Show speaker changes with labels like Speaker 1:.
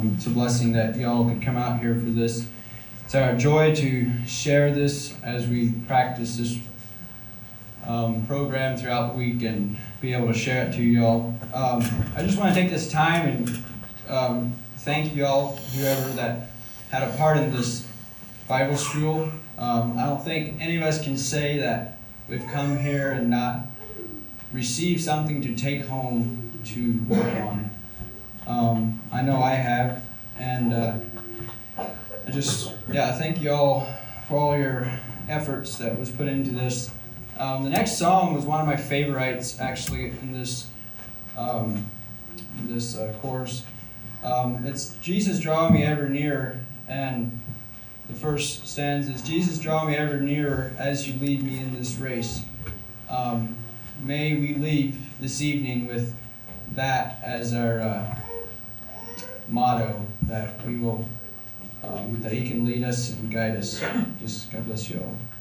Speaker 1: It's a blessing that y'all could come out here for this. It's our joy to share this as we practice this program throughout the week and be able to share it to y'all. I just want to take this time and thank y'all, whoever that had a part in this Bible school. I don't think any of us can say that we've come here and not received something to take home to work on. I know I have, and I thank y'all for all your efforts that was put into this. The next song was one of my favorites, actually, in this course. It's "Jesus Draw Me Ever Nearer," and the first stanza is, "Jesus, draw me ever nearer as you lead me in this race." May we leave this evening with that as our motto, that we will, that He can lead us and guide us. Just God bless you all.